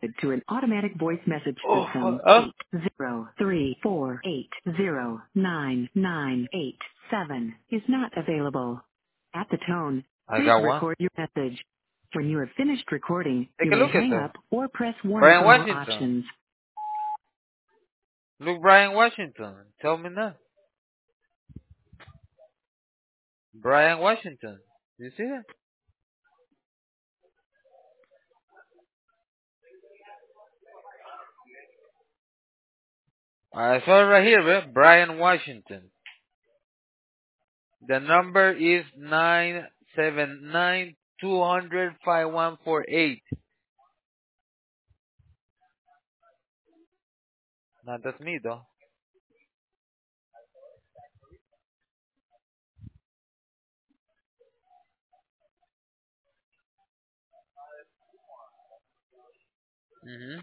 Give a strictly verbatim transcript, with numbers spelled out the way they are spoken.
to an automatic voice message Oh, system. oh. eight zero three four eight zero nine nine eight seven is not available. At the tone, I please got one. record your message. When you have finished recording, Take you a may look at hang that. up or press one Brian for more Washington. options. Look, Brian Washington. Tell me now. Brian Washington. You see that? I saw it right here, bro. Brian Washington. The number is nine seven nine two hundred five one four eight. Not that's me though. Mhm.